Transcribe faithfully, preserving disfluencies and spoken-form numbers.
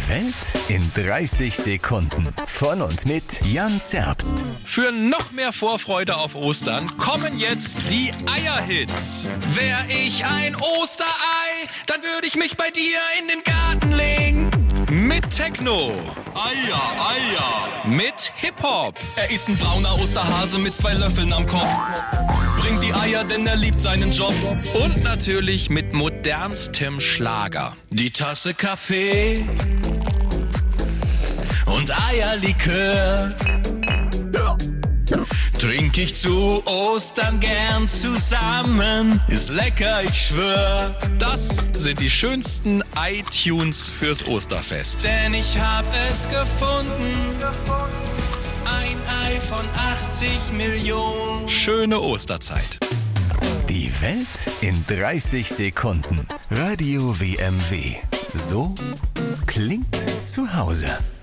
Die Welt in dreißig Sekunden. Von und mit Jan Zerbst. Für noch mehr Vorfreude auf Ostern kommen jetzt die Eierhits. Wär ich ein Osterei, dann würde ich mich bei dir in den Garten legen. Mit Techno. Eier, Eier. Mit Hip-Hop. Er ist ein brauner Osterhase mit zwei Löffeln am Kopf. Bringt die Eier, denn er liebt seinen Job. Und natürlich mit modernstem Schlager. Die Tasse Kaffee und Eierlikör trink ich zu Ostern gern zusammen. Ist lecker, ich schwör. Das sind die schönsten iTunes fürs Osterfest. Denn ich hab es gefunden. Ein Ei von achtzig Millionen. Schöne Osterzeit. Die Welt in dreißig Sekunden. Radio W M W. So klingt zu Hause.